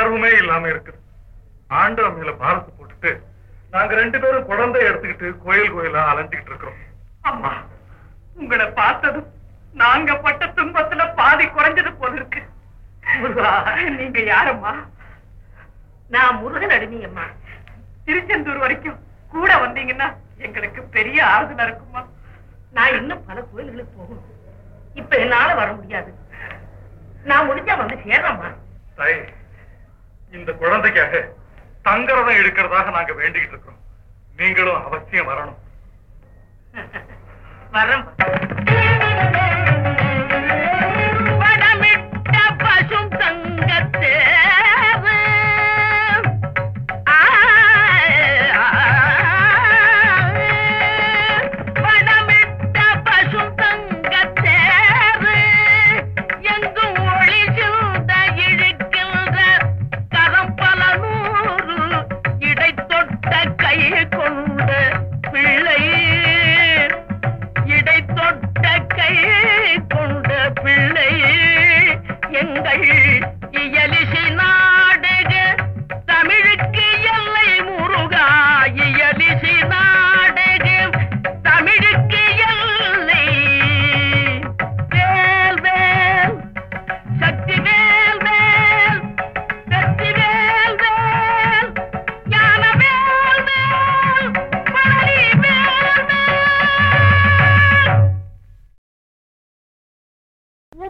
உணர்வுமே இல்லாம இருக்குது. ஆண்டவன் மேல பாரத்தை போட்டுட்டு நாங்க 2 பேரும் குழந்தை எடுத்துக்கிட்டு கோயில் கோயிலா அலைஞ்சுக்கிட்டு இருக்கிறோம். அம்மா, உங்களை பார்த்ததும் நாங்க பட்ட துன்பத்துல பாதி குறைஞ்சது போல இருக்கு. நீங்க யாரம்மா? நான் முருகன் அடிமையம்மா. திருச்செந்தூர் வரைக்கும் கூட வந்தீங்கன்னா எங்களுக்கு பெரிய ஆறுதலா இருக்குமா? நான் இன்னும் பல கோயில்களுக்கு போகணும். இப்ப என்னால வர முடியாது. நான் முடிஞ்சா வந்து சேர்றேம்மா. தாய், இந்த குழந்தைக்காக தங்கரதம் எடுக்கிறதாக நாங்க வேண்டிக்கிட்டு இருக்கிறோம். நீங்களும் அவசியம் வரணும். வரேன். வடமிட்ட பசும் தங்கத்தே தமிழுக்கு எல்லை முருகா, இயலிசி